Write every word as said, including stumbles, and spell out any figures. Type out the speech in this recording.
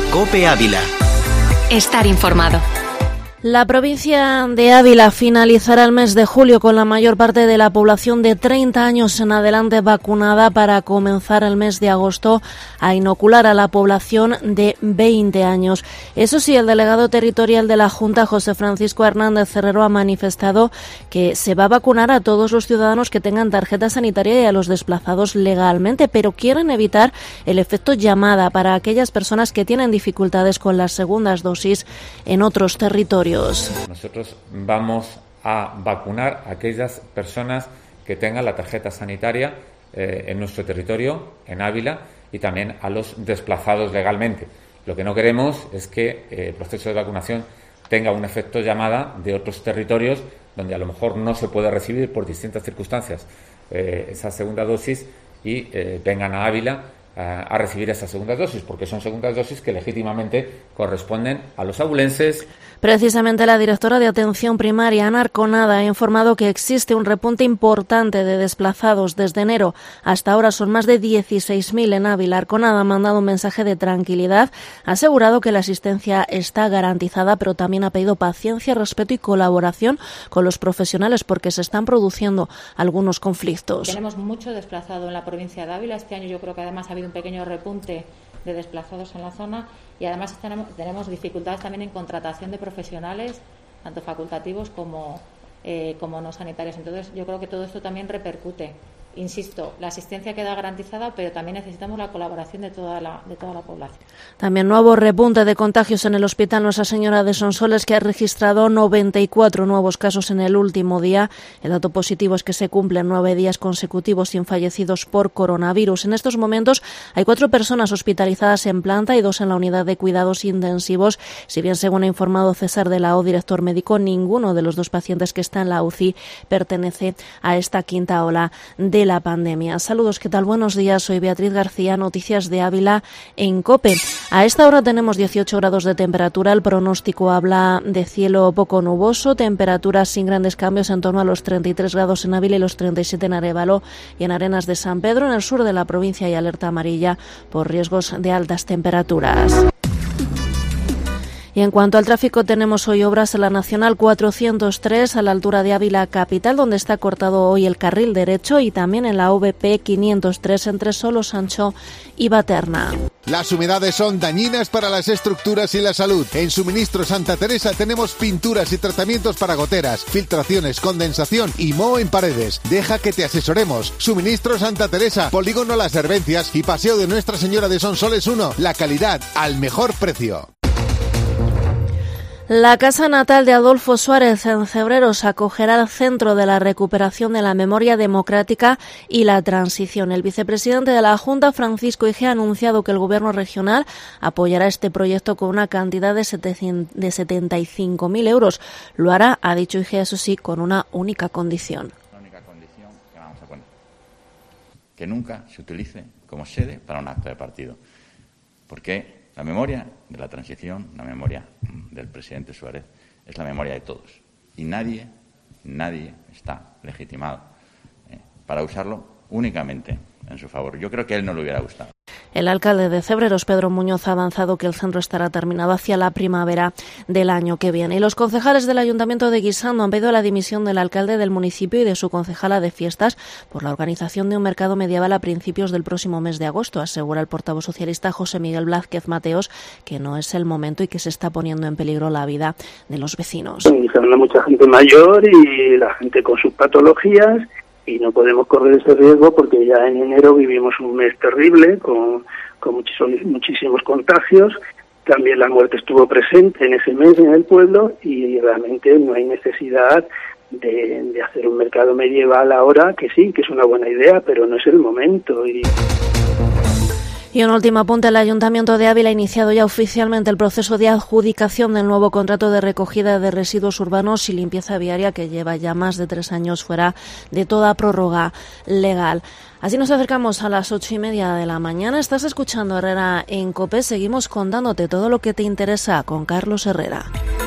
COPE Ávila. Estar informado. La provincia de Ávila finalizará el mes de julio con la mayor parte de la población de treinta años en adelante vacunada para comenzar el mes de agosto a inocular a la población de veinte años. Eso sí, el delegado territorial de la Junta, José Francisco Hernández Herrero, ha manifestado que se va a vacunar a todos los ciudadanos que tengan tarjeta sanitaria y a los desplazados legalmente, pero quieren evitar el efecto llamada para aquellas personas que tienen dificultades con las segundas dosis en otros territorios. Nosotros vamos a vacunar a aquellas personas que tengan la tarjeta sanitaria eh, en nuestro territorio, en Ávila, y también a los desplazados legalmente. Lo que no queremos es que eh, el proceso de vacunación tenga un efecto llamada de otros territorios donde a lo mejor no se puede recibir por distintas circunstancias eh, esa segunda dosis y eh, vengan a Ávila a recibir esas segundas dosis, porque son segundas dosis que legítimamente corresponden a los abulenses. Precisamente la directora de Atención Primaria, Ana Arconada, ha informado que existe un repunte importante de desplazados desde enero. Hasta ahora son más de dieciséis mil en Ávila. Arconada ha mandado un mensaje de tranquilidad, ha asegurado que la asistencia está garantizada, pero también ha pedido paciencia, respeto y colaboración con los profesionales porque se están produciendo algunos conflictos. Tenemos mucho desplazado en la provincia de Ávila. Este año yo creo que además ha habido un pequeño repunte de desplazados en la zona y además tenemos, tenemos dificultades también en contratación de profesionales, tanto facultativos como, eh, como no sanitarios. Entonces yo creo que todo esto también repercute. Insisto, la asistencia queda garantizada, pero también necesitamos la colaboración de toda la, de toda la población. También nuevo repunte de contagios en el Hospital Nuestra Señora de Sonsoles, que ha registrado noventa y cuatro nuevos casos en el último día. El dato positivo es que se cumplen nueve días consecutivos sin fallecidos por coronavirus. En estos momentos hay cuatro personas hospitalizadas en planta y dos en la unidad de cuidados intensivos. Si bien, según ha informado César de la O, director médico, ninguno de los dos pacientes que está en la U C I pertenece a esta quinta ola de la pandemia. Saludos, ¿qué tal? Buenos días, soy Beatriz García, noticias de Ávila en COPE. A esta hora tenemos dieciocho grados de temperatura, el pronóstico habla de cielo poco nuboso, temperaturas sin grandes cambios en torno a los treinta y tres grados en Ávila y los treinta y siete en Arévalo y en Arenas de San Pedro. En el sur de la provincia hay alerta amarilla por riesgos de altas temperaturas. Y en cuanto al tráfico, tenemos hoy obras en la Nacional cuatrocientos tres a la altura de Ávila capital, donde está cortado hoy el carril derecho, y también en la V P quinientos tres entre Solo Sancho y Baterna. Las humedades son dañinas para las estructuras y la salud. En Suministro Santa Teresa tenemos pinturas y tratamientos para goteras, filtraciones, condensación y moho en paredes. Deja que te asesoremos. Suministro Santa Teresa, Polígono Las Herbencias y Paseo de Nuestra Señora de Sonsoles uno. La calidad al mejor precio. La casa natal de Adolfo Suárez en Cebreros acogerá el Centro de la Recuperación de la Memoria Democrática y la Transición. El vicepresidente de la Junta, Francisco Igea, ha anunciado que el Gobierno regional apoyará este proyecto con una cantidad de setenta y cinco mil euros. Lo hará, ha dicho Igea, eso sí, con una única condición. La única condición que vamos a poner, que nunca se utilice como sede para un acto de partido. Porque la memoria de la transición, la memoria del presidente Suárez, es la memoria de todos. Y nadie, nadie está legitimado eh, para usarlo únicamente en su favor. Yo creo que a él no le hubiera gustado. El alcalde de Cebreros, Pedro Muñoz, ha avanzado que el centro estará terminado hacia la primavera del año que viene. Y los concejales del Ayuntamiento de Guisando han pedido la dimisión del alcalde del municipio y de su concejala de fiestas por la organización de un mercado medieval a principios del próximo mes de agosto. Asegura el portavoz socialista José Miguel Blázquez Mateos que no es el momento y que se está poniendo en peligro la vida de los vecinos. Hay mucha gente mayor y la gente con sus patologías, y no podemos correr ese riesgo porque ya en enero vivimos un mes terrible con, con muchísimos, muchísimos contagios. También la muerte estuvo presente en ese mes en el pueblo y realmente no hay necesidad de, de hacer un mercado medieval ahora, que sí, que es una buena idea, pero no es el momento. Y... Y un último apunte, el Ayuntamiento de Ávila ha iniciado ya oficialmente el proceso de adjudicación del nuevo contrato de recogida de residuos urbanos y limpieza viaria que lleva ya más de tres años fuera de toda prórroga legal. Así nos acercamos a las ocho y media de la mañana. Estás escuchando Herrera en COPE. Seguimos contándote todo lo que te interesa con Carlos Herrera.